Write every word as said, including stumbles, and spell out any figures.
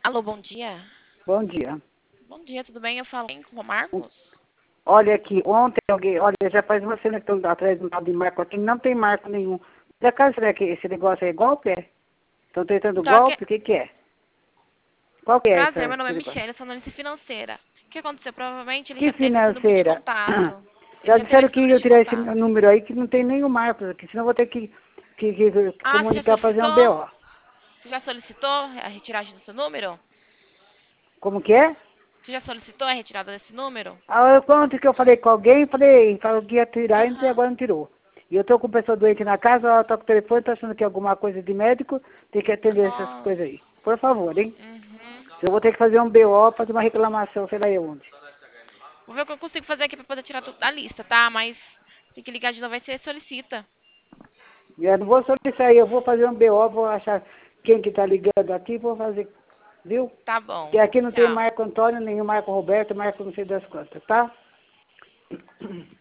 Alô, bom dia. Bom dia. Bom dia, tudo bem? Eu falo com o Um- Marcos? Olha aqui, ontem alguém, olha, já faz uma cena que estão atrás do tal de marco aqui, não tem marco nenhum. Por acaso será que esse negócio é golpe? Estão tentando Então, aqui... golpe? O que que é? Qual que é essa, prazer, meu nome esse é negócio? Michelle, eu sou analista financeira. O que aconteceu? Provavelmente ele Que já teve esse número de financeira? contato. Ele Já já teve disseram esse que número ia de tirar esse contato. número aí, que não tem nenhum marco aqui, senão eu vou ter que, que, que, que Ah, você já comunicar, fazer um solicitou? B O. Você já solicitou a retirada do seu número? Como que é? Você já solicitou a retirada desse número? Ah, quando que eu falei com alguém, falei, falou que ia tirar e até Aham. agora não tirou. E eu tô com pessoa doente na casa, ela tá com o telefone, tá achando que é alguma coisa de médico, tem que atender essas Nossa. coisas aí. Por favor, hein? Uhum. Eu vou ter que fazer um B O, fazer uma reclamação, sei lá eu onde. Vou ver o que eu consigo fazer aqui pra poder tirar tudo da lista, tá? Mas tem que ligar de novo, aí você solicita. E eu não vou solicitar aí, eu vou fazer um B O, vou achar quem que tá ligando aqui, vou fazer, viu? Tá Porque bom. aqui não tem Tchau. Marco Antônio, nem o Marco Roberto, Marco não sei das quantas, tá?